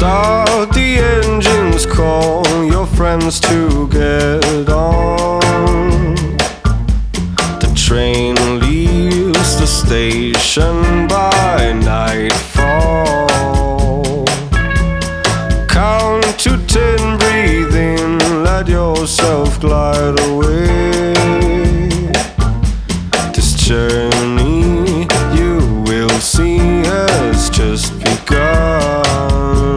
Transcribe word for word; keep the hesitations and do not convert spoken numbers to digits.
Start the engines, call your friends to get on. The train leaves the station by nightfall. Count to ten, breathe in, let yourself glide away.